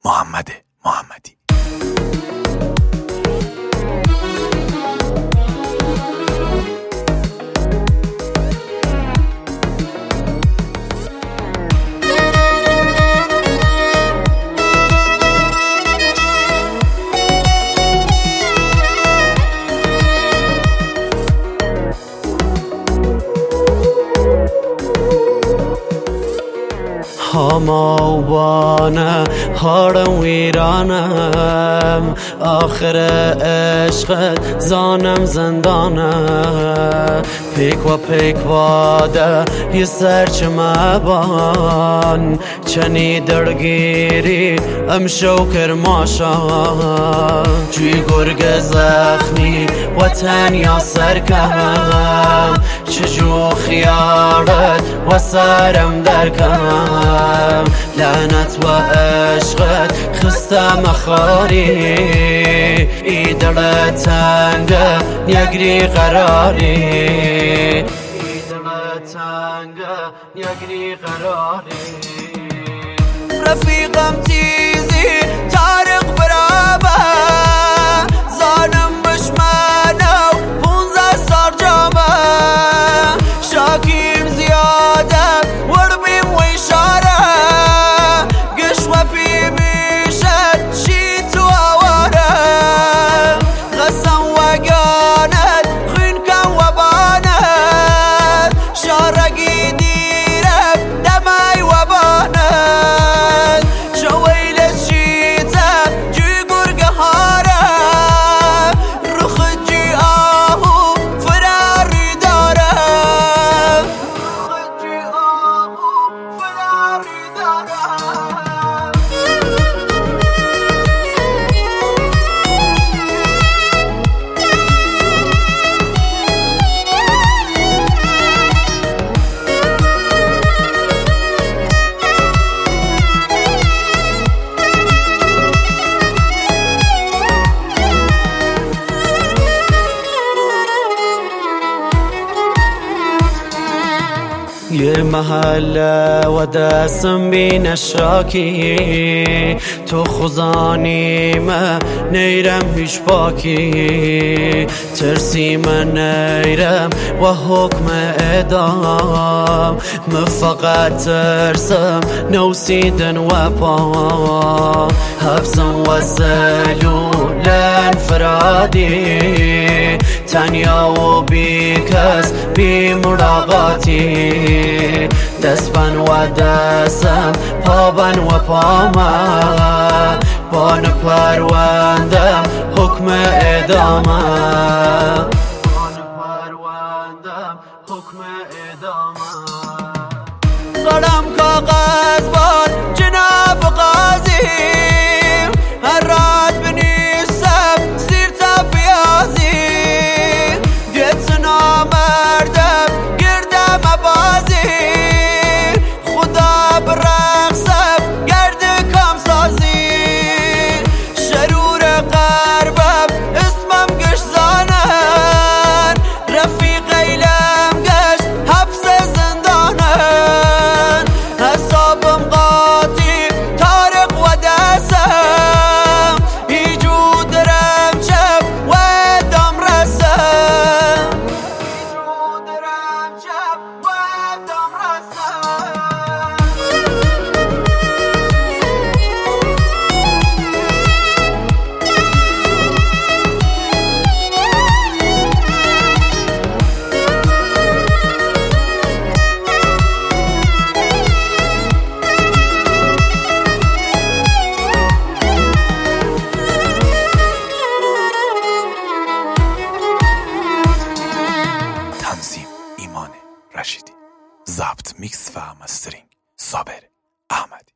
محمد محمدی. هماوانه هارم ویرانم، آخر عشقت زانم زندانه. پیک و پیک واده یه سرچ مبان، چنی درگیری امشو کرماشا. جوی گرگ زخمی و تنیا سرکم، چجو خیارت و سرم درکم. لعنت و عشقت خستم خاری، ای دل تنگه نگری قراری. ای دل تنگه نگری قراری. رفیقم تیزی تارق برابه، زانم بشمنو 15 سال جامه. شاکیم زیاده وربیم و اشاره، قش و پی میشد شی تو آواره. غسم و گانت خین کن و بانت، شارگی دیرم دمی و بانت. شویل شیتم جوی گرگ هاره، رخ جی آهو فراری داره. رخ جی آهو فراری داره. یه محله و دستم بین شاکی، تو خزانی من نیرم هیچ باکی. ترسی من نیرم و حکم اعدام، من فقط ترسم نوسیدن و پا. حبسم و زلول انفرادی، تنیا و بی کس بی مراقاتی. دستبن و دستم پابن و پامه، بان پروندم حکم اعدامه. بان پروندم حکم اعدامه. قلم کاغذ بار جناب قاضی، هر رات بنیسم سیر تا پیازی. گیت نامردم گردم بازی، خدا برقصم گرد کام سازی. شرور قربم اسمم گش زانن، رفیق ایلم گشت حبس زندانن. حسابم قاطی تارق و دستم، ایجو درم چپ و دم رسم. ایجو درم چپ و دم رسم. تنظیم ایمان رشیدی، ضبط میکس و مسترینگ صابر احمدی.